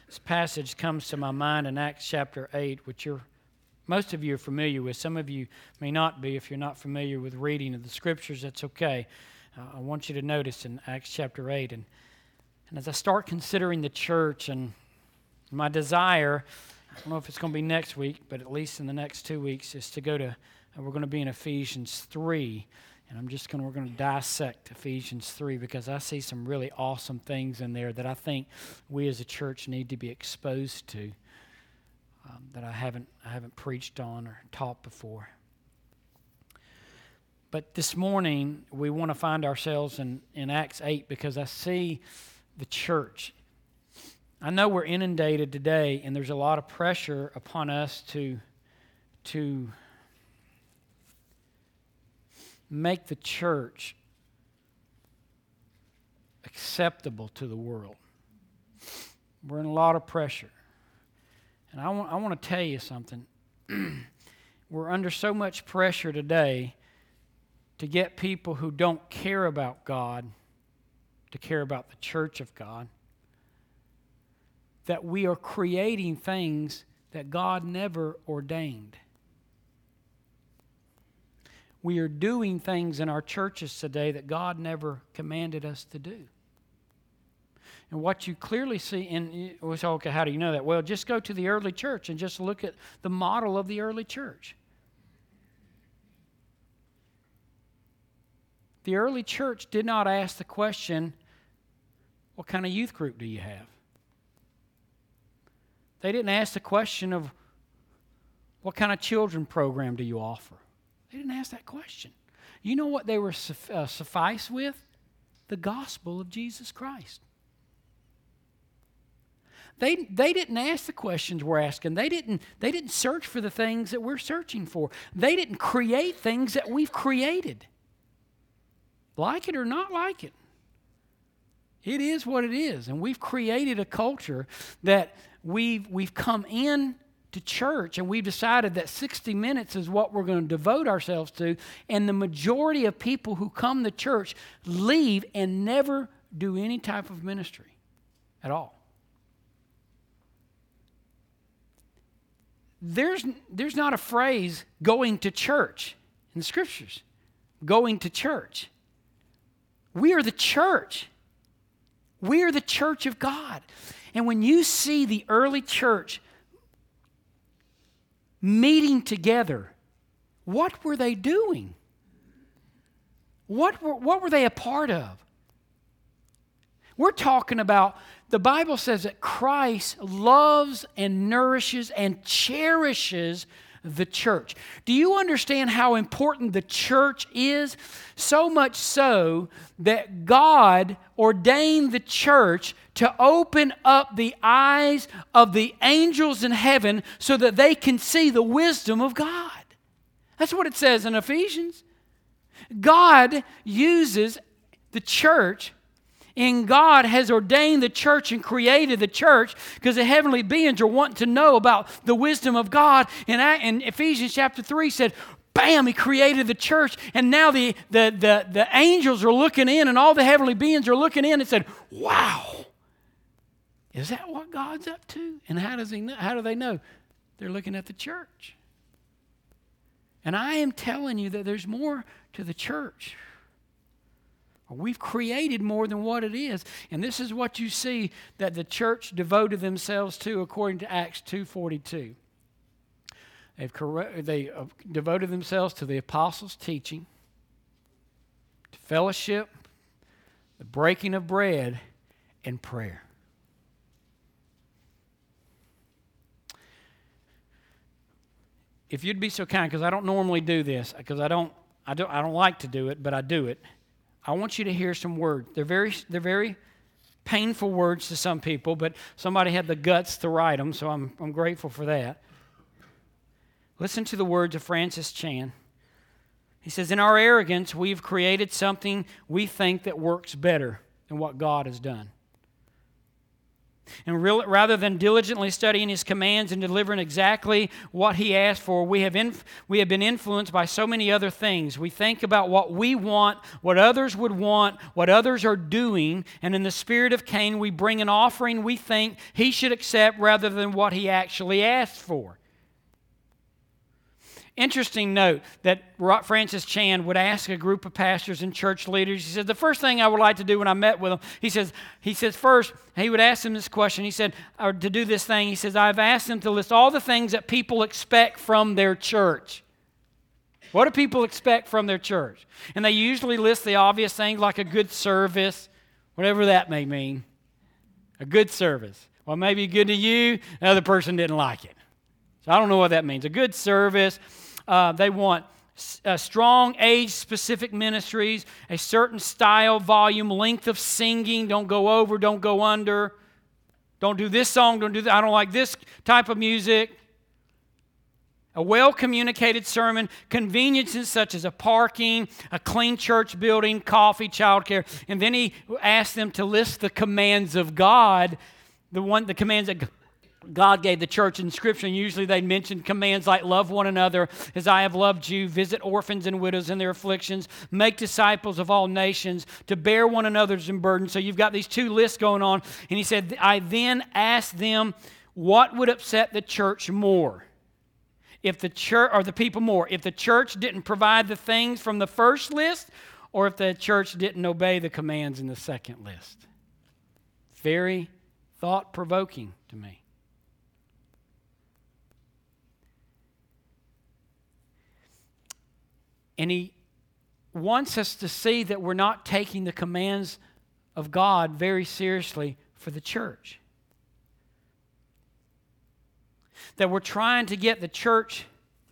This passage comes to my mind in Acts chapter 8, which most of you are familiar with. Some of you may not be. If you're not familiar with reading of the Scriptures, that's okay. I want you to notice in Acts chapter 8. And as I start considering the church and my desire, I don't know if it's going to be next week, but at least in the next 2 weeks, is to go to, we're going to be in Ephesians 3. And we're going to dissect Ephesians 3 because I see some really awesome things in there that I think we as a church need to be exposed to that I haven't preached on or taught before. But this morning, we want to find ourselves in Acts 8 because I see the church. I know we're inundated today, and there's a lot of pressure upon us to make the church acceptable to the world. We're in a lot of pressure. And I want to tell you something. We're under so much pressure today to get people who don't care about God to care about the church of God, that we are creating things that God never ordained. We are doing things in our churches today that God never commanded us to do. And what you clearly see, and we say, okay, how do you know that? Well, just go to the early church and just look at the model of the early church. The early church did not ask the question, what kind of youth group do you have? They didn't ask the question of, what kind of children program do you offer? They didn't ask that question. You know what they were suffice with? The gospel of Jesus Christ. They didn't ask the questions we're asking. They didn't search for the things that we're searching for. They didn't create things that we've created. Like it or not like it. It is what it is. And we've created a culture that we've come in to church and we've decided that 60 minutes is what we're going to devote ourselves to, and the majority of people who come to church leave and never do any type of ministry at all. There's not a phrase going to church in the Scriptures. Going to church. We are the church. We are the church of God. And when you see the early church meeting together, what were they doing? What were they a part of? We're talking about, the Bible says that Christ loves and nourishes and cherishes the church. Do you understand how important the church is? So much so that God ordained the church to open up the eyes of the angels in heaven so that they can see the wisdom of God. That's what it says in Ephesians. God uses the church, and God has ordained the church and created the church because the heavenly beings are wanting to know about the wisdom of God. And Ephesians chapter 3 said, bam, He created the church. And now the angels are looking in and all the heavenly beings are looking in and said, wow, is that what God's up to? And how does He know? How do they know? They're looking at the church. And I am telling you that there's more to the church. We've created more than what it is. And this is what you see that the church devoted themselves to according to Acts 2:42. They devoted themselves to the apostles' teaching, to fellowship, the breaking of bread, and prayer. If you'd be so kind, because I don't normally do this, because I don't like to do it, but I do it. I want you to hear some words. They're very painful words to some people, but somebody had the guts to write them, so I'm grateful for that. Listen to the words of Francis Chan. He says, in our arrogance, we've created something we think that works better than what God has done. And rather than diligently studying his commands and delivering exactly what he asked for, we have been influenced by so many other things. We think about what we want, what others would want, what others are doing, and in the spirit of Cain, we bring an offering we think he should accept rather than what he actually asked for. Interesting note that Francis Chan would ask a group of pastors and church leaders. He said, the first thing I would like to do when I met with them, he says first, he would ask them this question. He said, or to do this thing, he says, I've asked them to list all the things that people expect from their church. What do people expect from their church? And they usually list the obvious things like a good service, whatever that may mean. A good service. Well, maybe good to you, the other person didn't like it. So I don't know what that means. A good service. They want strong age-specific ministries, a certain style, volume, length of singing. Don't go over, don't go under. Don't do this song, don't do that. I don't like this type of music. A well-communicated sermon, conveniences such as a parking, a clean church building, coffee, childcare. And then he asked them to list the commands of God, the commands that God gave the church in Scripture. And usually they mention commands like love one another as I have loved you, visit orphans and widows in their afflictions, make disciples of all nations, to bear one another's burdens. So you've got these two lists going on. And he said, I then asked them what would upset the church more. If the church, or the people more, if the church didn't provide the things from the first list, or if the church didn't obey the commands in the second list. Very thought-provoking to me. And he wants us to see that we're not taking the commands of God very seriously for the church. That we're trying to get the church,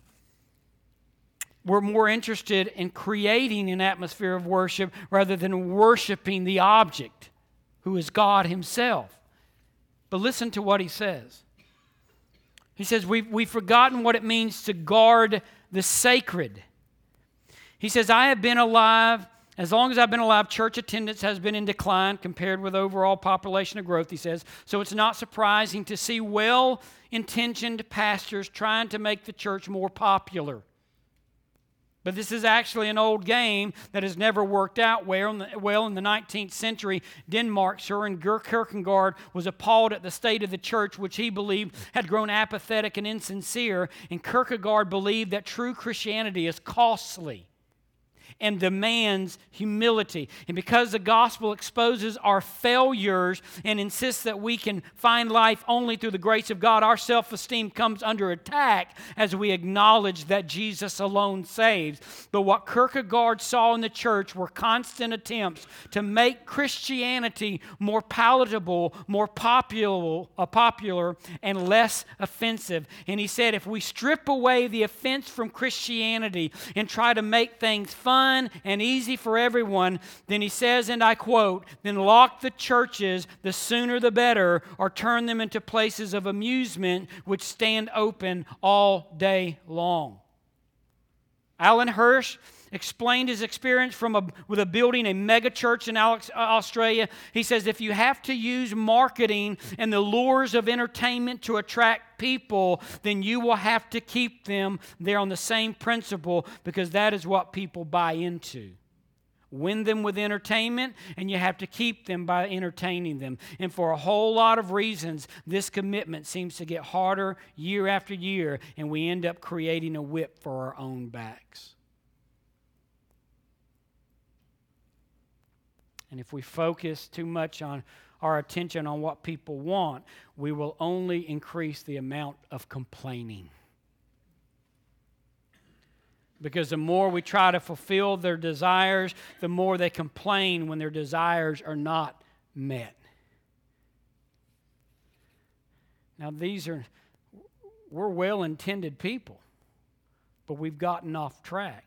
we're more interested in creating an atmosphere of worship rather than worshiping the object, who is God himself. But listen to what he says. He says, we've forgotten what it means to guard the sacred. He says, I have been alive. As long as I've been alive, church attendance has been in decline compared with overall population growth, he says. So it's not surprising to see well-intentioned pastors trying to make the church more popular. But this is actually an old game that has never worked out well. In the 19th century, Denmark, Søren Kierkegaard was appalled at the state of the church, which he believed had grown apathetic and insincere. And Kierkegaard believed that true Christianity is costly and demands humility. And because the gospel exposes our failures and insists that we can find life only through the grace of God, our self-esteem comes under attack as we acknowledge that Jesus alone saves. But what Kierkegaard saw in the church were constant attempts to make Christianity more palatable, more popular, and less offensive. And he said, if we strip away the offense from Christianity and try to make things fun and easy for everyone, then he says, and I quote, then lock the churches, the sooner the better, or turn them into places of amusement which stand open all day long. Alan Hirsch explained his experience with building a mega church in Australia. He says, if you have to use marketing and the lures of entertainment to attract people, then you will have to keep them there on the same principle, because that is what people buy into. Win them with entertainment, and you have to keep them by entertaining them. And for a whole lot of reasons, this commitment seems to get harder year after year, and we end up creating a whip for our own backs. And if we focus too much on our attention on what people want, we will only increase the amount of complaining. Because the more we try to fulfill their desires, the more they complain when their desires are not met. Now we're well-intended people, but we've gotten off track.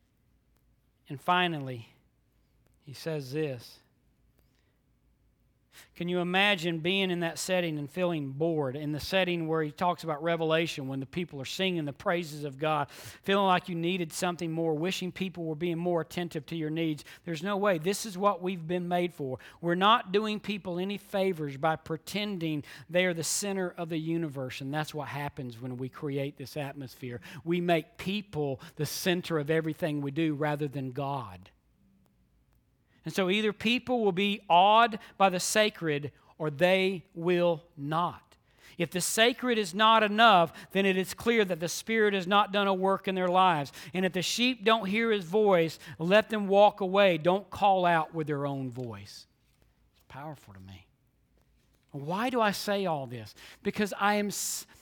And finally, he says this. Can you imagine being in that setting and feeling bored? In the setting where he talks about Revelation, when the people are singing the praises of God, feeling like you needed something more, wishing people were being more attentive to your needs. There's no way. This is what we've been made for. We're not doing people any favors by pretending they are the center of the universe, and that's what happens when we create this atmosphere. We make people the center of everything we do rather than God. And so either people will be awed by the sacred or they will not. If the sacred is not enough, then it is clear that the Spirit has not done a work in their lives. And if the sheep don't hear His voice, let them walk away. Don't call out with their own voice. It's powerful to me. Why do I say all this? Because I am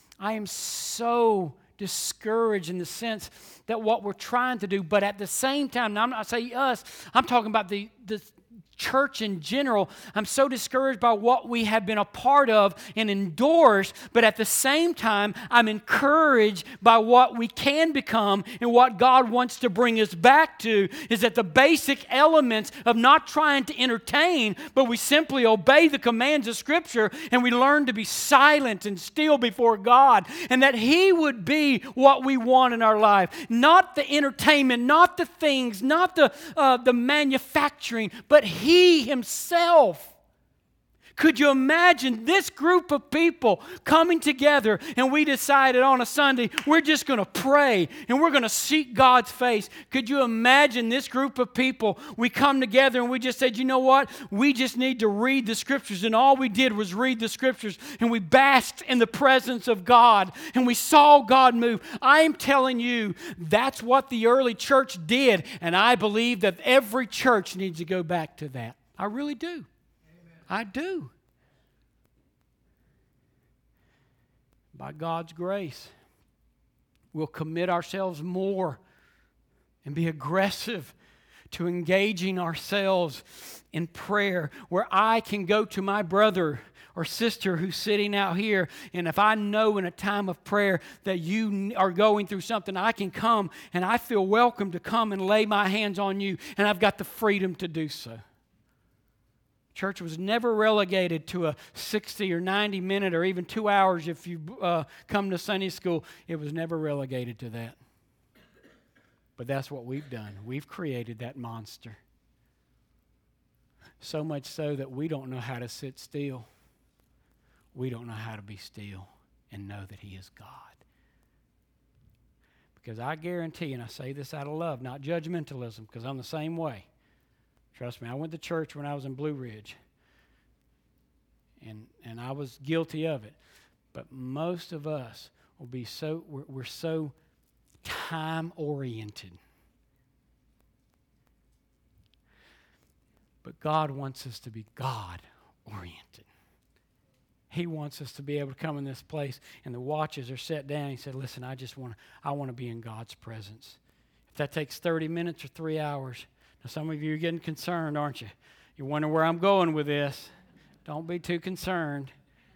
so discouraged in the sense that what we're trying to do, but at the same time, now I'm not saying us, I'm talking about the church in general. I'm so discouraged by what we have been a part of and endorsed, but at the same time, I'm encouraged by what we can become and what God wants to bring us back to, is that the basic elements of not trying to entertain, but we simply obey the commands of Scripture and we learn to be silent and still before God, and that He would be what we want in our life. Not the entertainment, not the things, not the manufacturing, but He Himself. Could you imagine this group of people coming together and we decided on a Sunday we're just going to pray and we're going to seek God's face? Could you imagine this group of people? We come together and we just said, you know what? We just need to read the Scriptures, and all we did was read the Scriptures, and we basked in the presence of God and we saw God move. I am telling you, that's what the early church did, and I believe that every church needs to go back to that. I really do. I do. By God's grace, we'll commit ourselves more and be aggressive to engaging ourselves in prayer, where I can go to my brother or sister who's sitting out here, and if I know in a time of prayer that you are going through something, I can come and I feel welcome to come and lay my hands on you, and I've got the freedom to do so. Church was never relegated to a 60 or 90 minute or even 2 hours if you come to Sunday school. It was never relegated to that. But that's what we've done. We've created that monster. So much so that we don't know how to sit still. We don't know how to be still and know that He is God. Because I guarantee, and I say this out of love, not judgmentalism, because I'm the same way. Trust me, I went to church when I was in Blue Ridge, and I was guilty of it. But most of us will be we're so time-oriented. But God wants us to be God-oriented. He wants us to be able to come in this place, and the watches are set down. He said, listen, I want to be in God's presence. If that takes 30 minutes or 3 hours, now, some of you are getting concerned, aren't you? You're wondering where I'm going with this. Don't be too concerned.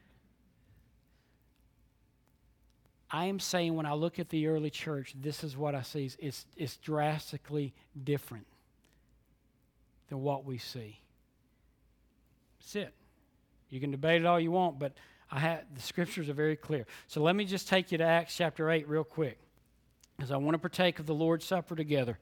I am saying when I look at the early church, this is what I see. It's drastically different than what we see. That's it. You can debate it all you want, but the Scriptures are very clear. So let me just take you to Acts chapter 8 real quick, because I want to partake of the Lord's Supper together.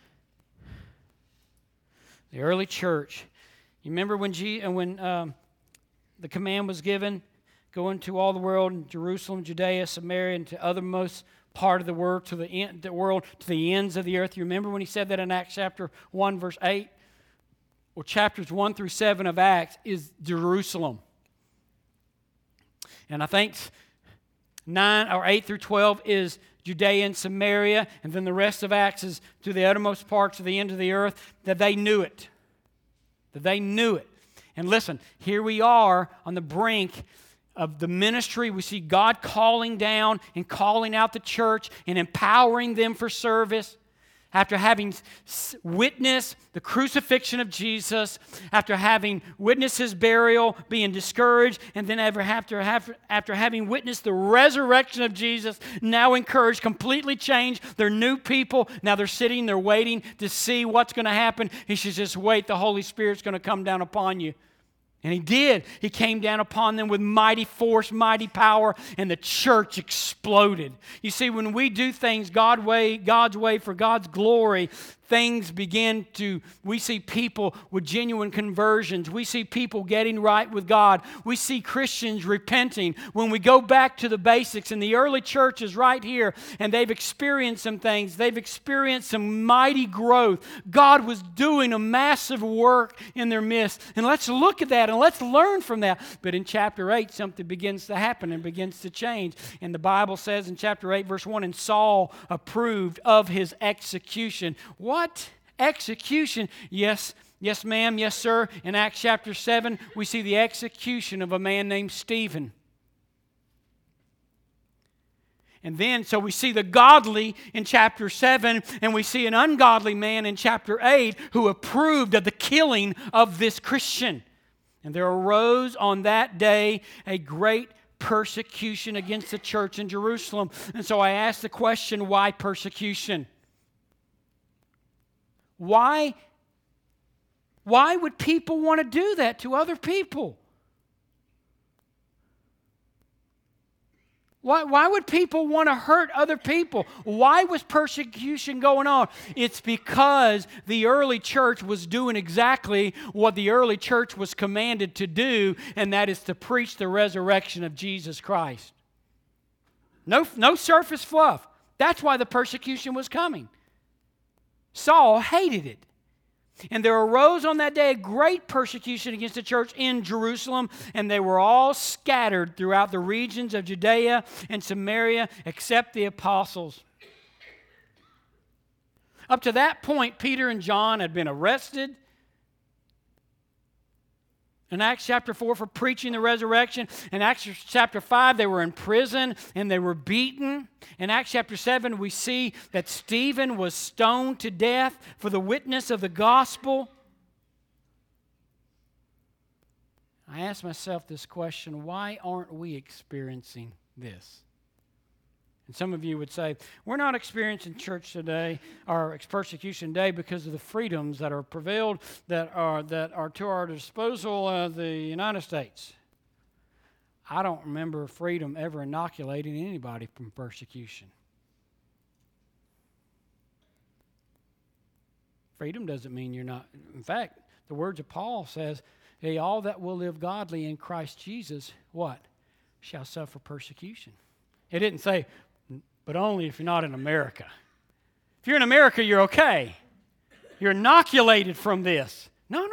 The early church. You remember when the command was given, go into all the world, Jerusalem, Judea, Samaria, and to othermost part of the world, to the ends of the earth. You remember when He said that in Acts chapter 1, verse 8? Well, chapters 1 through 7 of Acts is Jerusalem. And I think 9 or 8 through 12 is Judea and Samaria, and then the rest of Acts is to the uttermost parts of the end of the earth, that they knew it. That they knew it. And listen, here we are on the brink of the ministry. We see God calling down and calling out the church and empowering them for service. After having witnessed the crucifixion of Jesus, after having witnessed His burial, being discouraged, and then after having witnessed the resurrection of Jesus, now encouraged, completely changed, they're new people. Now they're sitting, they're waiting to see what's going to happen. He says, just wait, the Holy Spirit's going to come down upon you. And he did. He came down upon them with mighty force, mighty power, and the church exploded. You see, when we do things God's way for God's glory, we see people with genuine conversions. We see people getting right with God. We see Christians repenting. When we go back to the basics, and the early church is right here, and they've experienced some things. They've experienced some mighty growth. God was doing a massive work in their midst. And let's look at that and let's learn from that. But in chapter 8, something begins to happen and begins to change. And the Bible says in chapter 8, verse 1, and Saul approved of his execution. What? Execution? Yes, ma'am, yes, sir. In Acts chapter 7, we see the execution of a man named Stephen. And then, so we see the godly in chapter 7, and we see an ungodly man in chapter 8 who approved of the killing of this Christian. And there arose on that day a great persecution against the church in Jerusalem. And so I asked the question, why persecution? Why would people want to do that to other people? Why would people want to hurt other people? Why was persecution going on? It's because the early church was doing exactly what the early church was commanded to do, and that is to preach the resurrection of Jesus Christ. No surface fluff. That's why the persecution was coming. Saul hated it. And there arose on that day a great persecution against the church in Jerusalem, and they were all scattered throughout the regions of Judea and Samaria, except the apostles. Up to that point, Peter and John had been arrested in Acts chapter 4 for preaching the resurrection. In Acts chapter 5, they were in prison and they were beaten. In Acts chapter 7, we see that Stephen was stoned to death for the witness of the gospel. I ask myself this question, why aren't we experiencing this? And some of you would say, we're not experiencing church today or persecution today because of the freedoms that are prevailed, that are to our disposal of the United States. I don't remember freedom ever inoculating anybody from persecution. Freedom doesn't mean you're not. In fact, the words of Paul says, hey, all that will live godly in Christ Jesus, what? Shall suffer persecution. It didn't say, but only if you're not in America. If you're in America, you're okay. You're inoculated from this. No.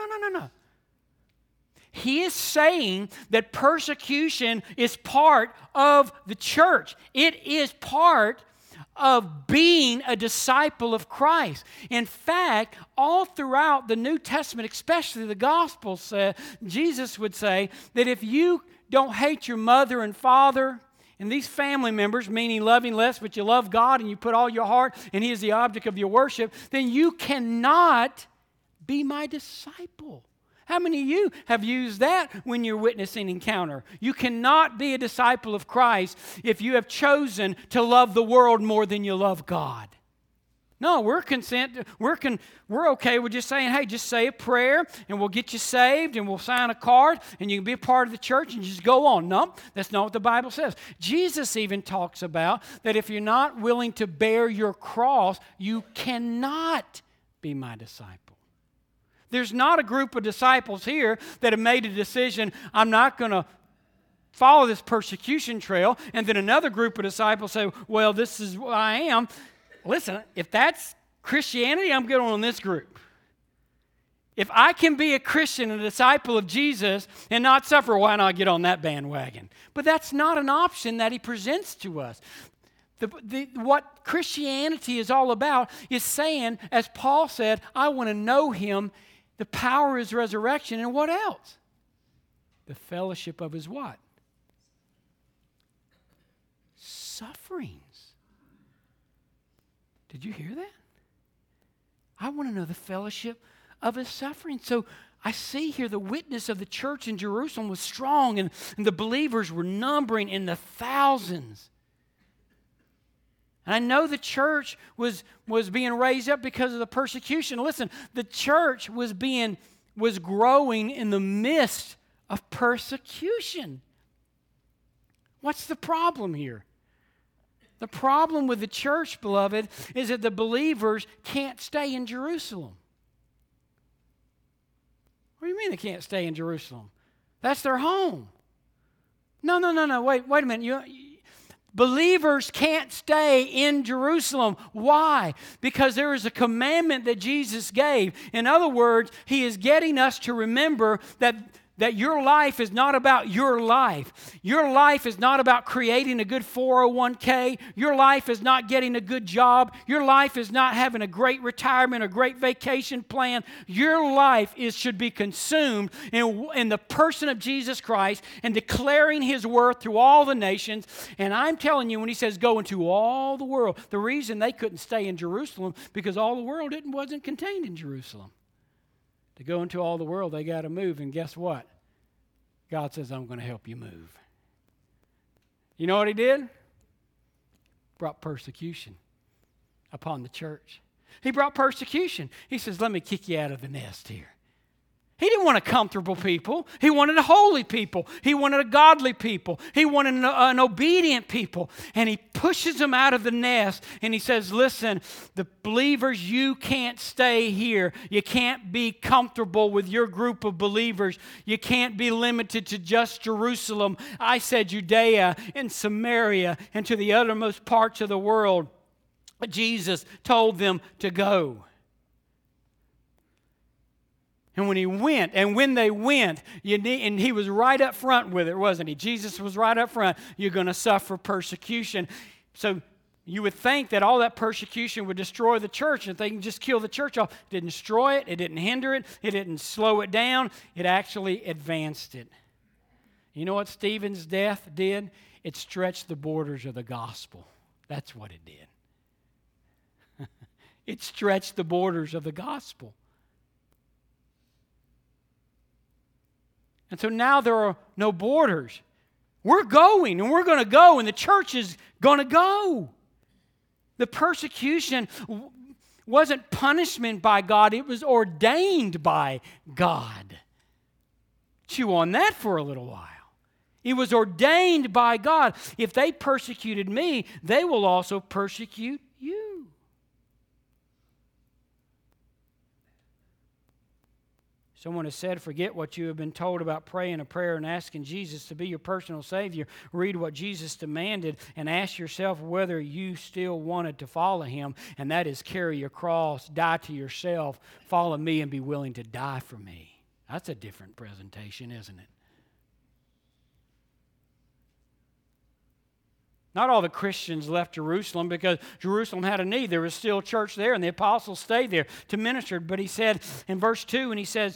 He is saying that persecution is part of the church. It is part of being a disciple of Christ. In fact, all throughout the New Testament, especially the Gospels, Jesus would say that if you don't hate your mother and father, and these family members, meaning loving less, but you love God and you put all your heart and He is the object of your worship, then you cannot be my disciple. How many of you have used that when you're witnessing encounter? You cannot be a disciple of Christ if you have chosen to love the world more than you love God. No, we're okay with just saying, hey, just say a prayer and we'll get you saved and we'll sign a card and you can be a part of the church and just go on. No, that's not what the Bible says. Jesus even talks about that if you're not willing to bear your cross, you cannot be my disciple. There's not a group of disciples here that have made a decision, I'm not going to follow this persecution trail, and then another group of disciples say, well, this is what I am. Listen, if that's Christianity, I'm good on this group. If I can be a Christian, a disciple of Jesus, and not suffer, why not get on that bandwagon? But that's not an option that He presents to us. What Christianity is all about is saying, as Paul said, I want to know Him, the power of His resurrection, and what else? The fellowship of His what? Sufferings. Did you hear that? I want to know the fellowship of His suffering. So I see here the witness of the church in Jerusalem was strong, and the believers were numbering in the thousands. And I know the church was being raised up because of the persecution. Listen, the church was growing in the midst of persecution. What's the problem here? The problem with the church, beloved, is that the believers can't stay in Jerusalem. What do you mean they can't stay in Jerusalem? That's their home. No. Wait a minute. Believers can't stay in Jerusalem. Why? Because there is a commandment that Jesus gave. In other words, He is getting us to remember that your life is not about your life. Your life is not about creating a good 401k. Your life is not getting a good job. Your life is not having a great retirement or great vacation plan. Your life should be consumed in the person of Jesus Christ and declaring His worth to all the nations. And I'm telling you, when He says go into all the world, the reason they couldn't stay in Jerusalem because all the world wasn't contained in Jerusalem. To go into all the world, they got to move. And guess what? God says, I'm going to help you move. You know what He did? Brought persecution upon the church. He brought persecution. He says, let me kick you out of the nest here. He didn't want a comfortable people. He wanted a holy people. He wanted a godly people. He wanted an obedient people. And He pushes them out of the nest and He says, listen, the believers, you can't stay here. You can't be comfortable with your group of believers. You can't be limited to just Jerusalem. I said Judea and Samaria and to the uttermost parts of the world. Jesus told them to go. And when they went, and He was right up front with it, wasn't He? Jesus was right up front. You're going to suffer persecution. So you would think that all that persecution would destroy the church, and if they can just kill the church off. It didn't destroy it. It didn't hinder it. It didn't slow it down. It actually advanced it. You know what Stephen's death did? It stretched the borders of the gospel. That's what it did. It stretched the borders of the gospel. And so now there are no borders. We're going, and we're going to go, and the church is going to go. The persecution wasn't punishment by God. It was ordained by God. Chew on that for a little while. It was ordained by God. If they persecuted me, they will also persecute you. Someone has said, forget what you have been told about praying a prayer and asking Jesus to be your personal Savior. Read what Jesus demanded and ask yourself whether you still wanted to follow Him, and that is carry your cross, die to yourself, follow me, and be willing to die for me. That's a different presentation, isn't it? Not all the Christians left Jerusalem because Jerusalem had a need. There was still a church there, and the apostles stayed there to minister. But He said in verse 2, and He says,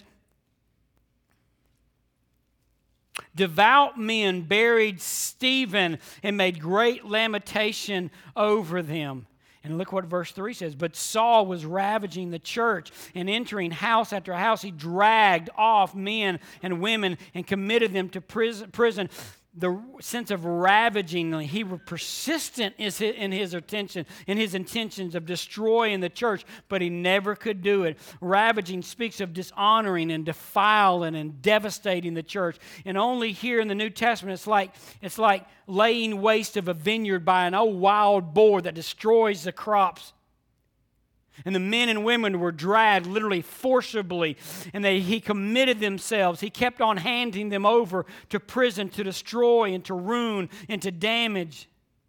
devout men buried Stephen and made great lamentation over them. And look what verse 3 says. But Saul was ravaging the church and entering house after house. He dragged off men and women and committed them to prison. The sense of ravaging, he was persistent in his intentions of destroying the church, but he never could do it. Ravaging speaks of dishonoring and defiling and devastating the church. And only here in the New Testament, it's like laying waste of a vineyard by an old wild boar that destroys the crops. And the men and women were dragged literally forcibly, and he committed themselves. He kept on handing them over to prison to destroy and to ruin and to damage.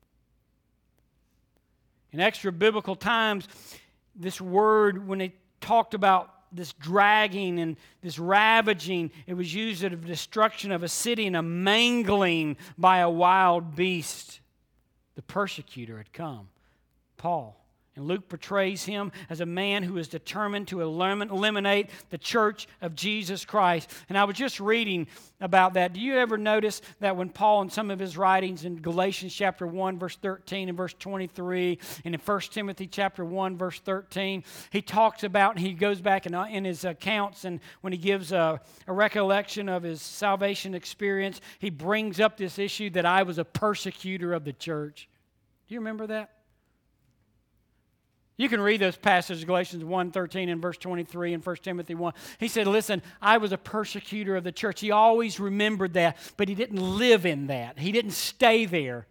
In extra biblical times, this word, when it talked about this dragging and this ravaging, it was used of destruction of a city and a mangling by a wild beast. The persecutor had come, Paul. And Luke portrays him as a man who is determined to eliminate the church of Jesus Christ. And I was just reading about that. Do you ever notice that when Paul, in some of his writings in Galatians chapter 1, verse 13 and verse 23, and in 1 Timothy chapter 1, verse 13, he talks about, and he goes back in his accounts, and when he gives a recollection of his salvation experience, he brings up this issue that I was a persecutor of the church. Do you remember that? You can read those passages, Galatians 1:13 and verse 23 and 1 Timothy 1. He said, listen, I was a persecutor of the church. He always remembered that, but he didn't live in that. He didn't stay there.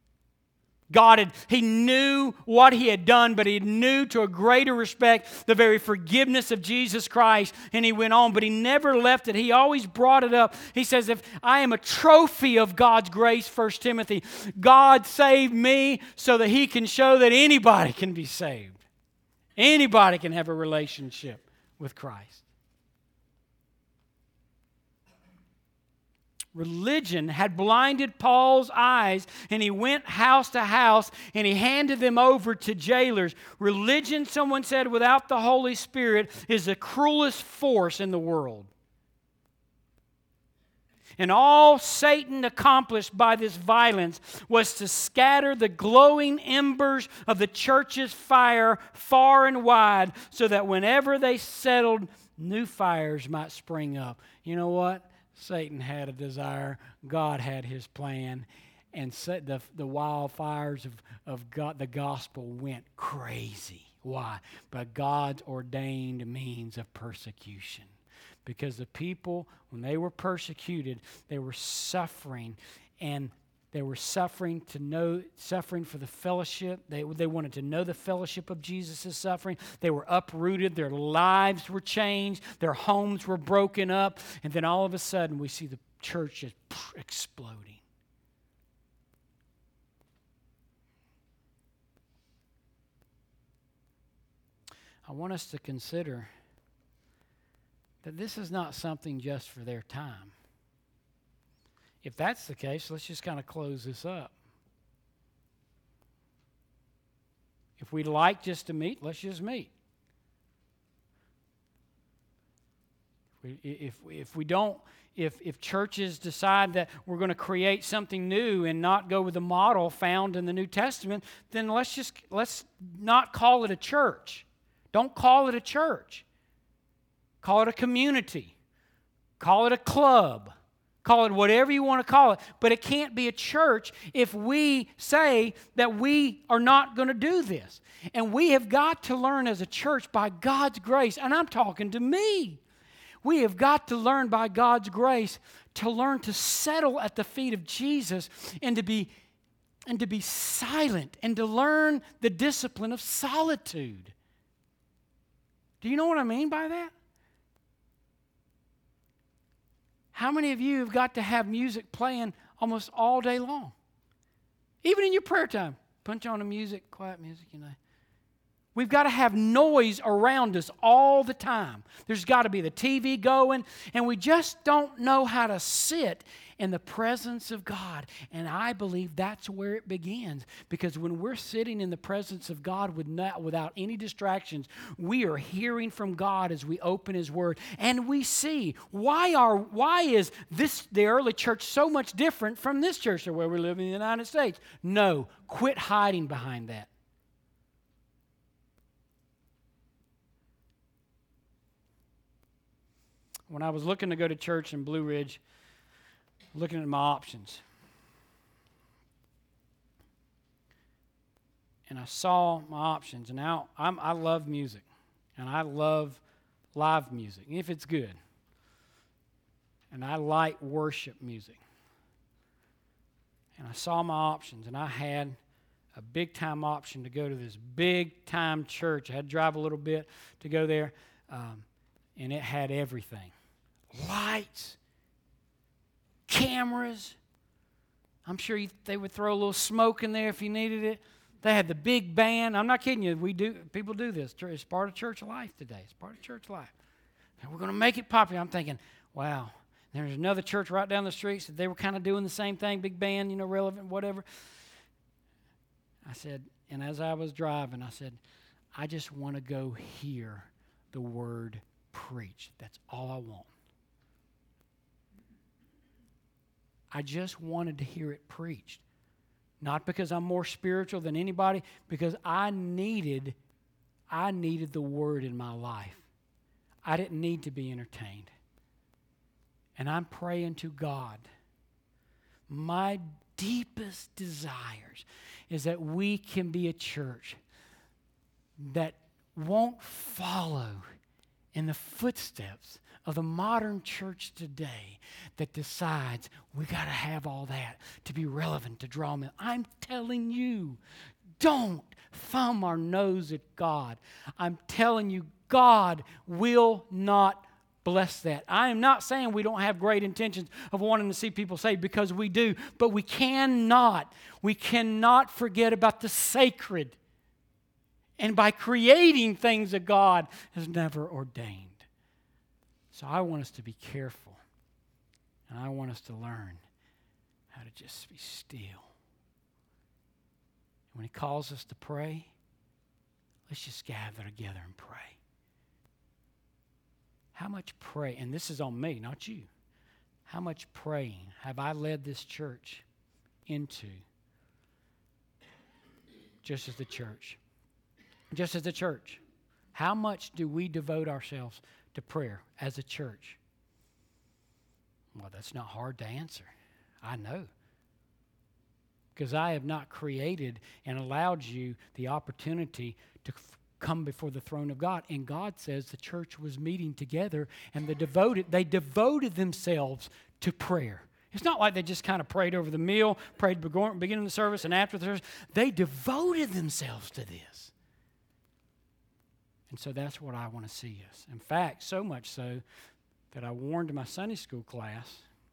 He knew what he had done, but he knew to a greater respect the very forgiveness of Jesus Christ, and he went on, but he never left it. He always brought it up. He says, if I am a trophy of God's grace, 1 Timothy, God saved me so that he can show that anybody can be saved. Anybody can have a relationship with Christ. Religion had blinded Paul's eyes, and he went house to house, and he handed them over to jailers. Religion, someone said, without the Holy Spirit, is the cruelest force in the world. And all Satan accomplished by this violence was to scatter the glowing embers of the church's fire far and wide, so that whenever they settled, new fires might spring up. You know what? Satan had a desire. God had his plan. And the wildfires of God, the gospel went crazy. Why? By God's ordained means of persecution. Because the people, when they were persecuted, they were suffering. And they were suffering for the fellowship. They wanted to know the fellowship of Jesus' suffering. They were uprooted. Their lives were changed. Their homes were broken up. And then all of a sudden, we see the church just exploding. I want us to consider that this is not something just for their time. If that's the case, let's just kind of close this up. If we'd like just to meet, let's just meet. If churches decide that we're going to create something new and not go with the model found in the New Testament, then let's not call it a church. Don't call it a church. Call it a community. Call it a club. Call it whatever you want to call it, but it can't be a church if we say that we are not going to do this. And we have got to learn as a church by God's grace, and I'm talking to me. We have got to learn by God's grace to learn to settle at the feet of Jesus and to be silent and to learn the discipline of solitude. Do you know what I mean by that? How many of you have got to have music playing almost all day long? Even in your prayer time. Punch on the music, quiet music, you know. We've got to have noise around us all the time. There's got to be the TV going, and we just don't know how to sit in the presence of God. And I believe that's where it begins. Because when we're sitting in the presence of God without any distractions, we are hearing from God as we open His Word. And we see, why is the early church so much different from this church or where we live in the United States? No, quit hiding behind that. When I was looking to go to church in Blue Ridge, looking at my options, and I saw my options, and now I love music, and I love live music, if it's good, and I like worship music, and I saw my options, and I had a big-time option to go to this big-time church. I had to drive a little bit to go there, and it had everything. Lights, cameras. I'm sure they would throw a little smoke in there if you needed it. They had the big band. I'm not kidding you. People do this. It's part of church life today. It's part of church life. And we're going to make it popular. I'm thinking, wow. There's another church right down the street. So they were kind of doing the same thing. Big band, relevant, whatever. I said, and as I was driving, I said, I just want to go hear the word preached. That's all I want. I just wanted to hear it preached. Not because I'm more spiritual than anybody, because I needed the word in my life. I didn't need to be entertained. And I'm praying to God. My deepest desires is that we can be a church that won't follow in the footsteps of the modern church today that decides we got to have all that to be relevant, to draw them in. I'm telling you, don't thumb our nose at God. I'm telling you, God will not bless that. I am not saying we don't have great intentions of wanting to see people saved, because we do, but we cannot forget about the sacred. And by creating things that God has never ordained. So I want us to be careful. And I want us to learn how to just be still. When He calls us to pray, let's just gather together and pray. How much pray, and this is on me, not you. How much praying have I led this church into just as the church? Just as a church, how much do we devote ourselves to prayer as a church? Well, that's not hard to answer. I know. Because I have not created and allowed you the opportunity to come before the throne of God. And God says the church was meeting together and they devoted themselves to prayer. It's not like they just kind of prayed over the meal, prayed beginning of the service and after the service. They devoted themselves to this. And so that's what I want to see us. In fact, so much so that I warned my Sunday school class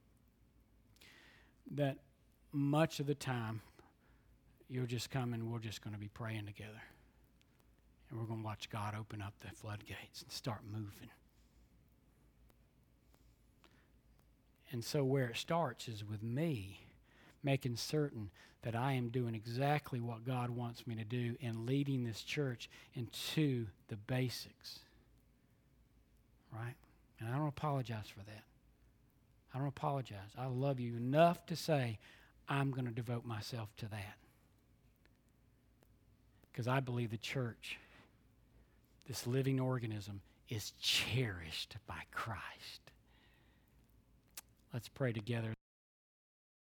that much of the time you'll just come and we're just going to be praying together. And we're going to watch God open up the floodgates and start moving. And so where it starts is with me making certain that I am doing exactly what God wants me to do and leading this church into the basics. Right? And I don't apologize for that. I don't apologize. I love you enough to say I'm going to devote myself to that. Because I believe the church, this living organism, is cherished by Christ. Let's pray together.